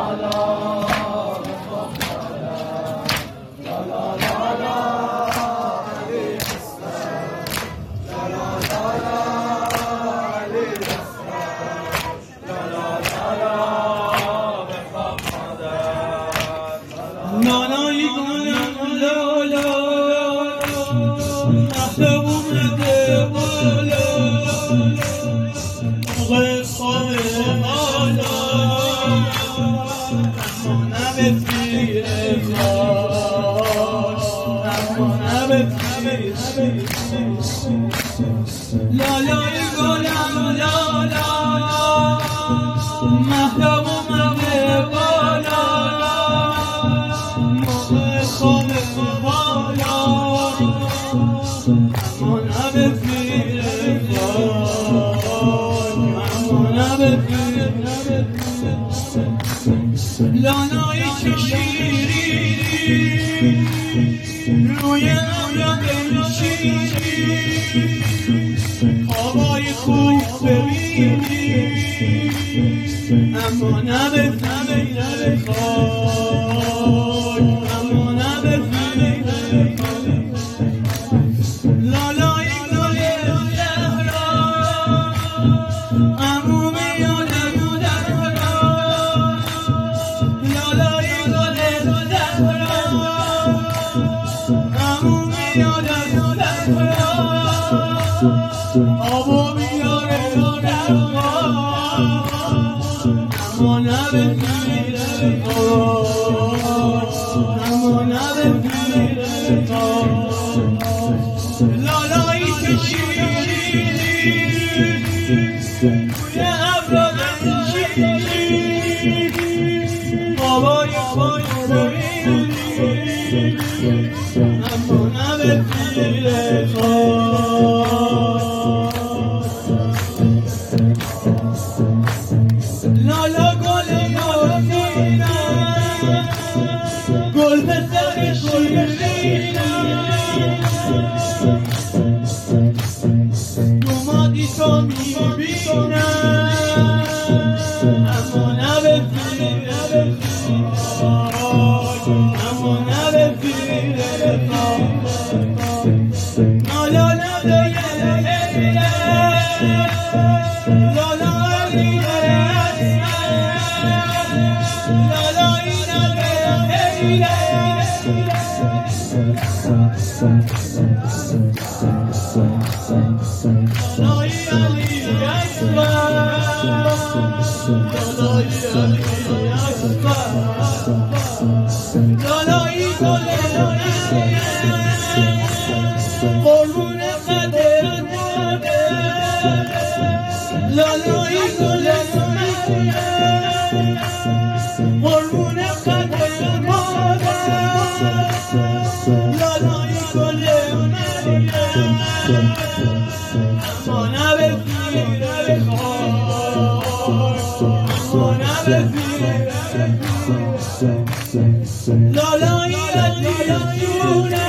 نانایی گلم لالا محتوم نده بالا موقع خواب بالا اما نبفیر خواش اما نبفیر لالای گلم لالا محتوم نده بالا خواب بالا اما نبفیر اما نبفیر لالایی که شیری روی آیم شیری خوابای خوب ببینی اما نبفیر لالای گل زهرا عموم یادم زهرا لالای گل زهرا عموم یادم زهرا آبو بیاره اما نبفیر اما نبفیر لالایی که شیری توی ابراد شیری بابای خود ببینی اما نبفیر لالا گل نازینم گل پسر شیرینم دومادی تو میبینم اما نبفیر اما نبفیر لالا ندایه لالا قربون قدرت لالایی گل قربون قدرت لالایی گل اما نبفیر اما نبفیر لالایی عزیزونه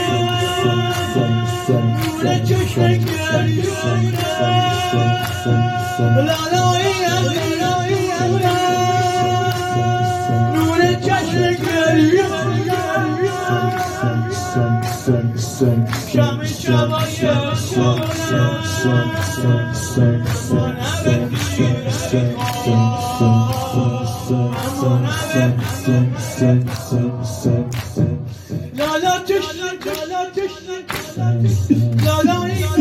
نور چشم گریونه لالایی عزیزونه نور چشم گریونه شم شبای خونه اما نبفیر لالا تشنه لالا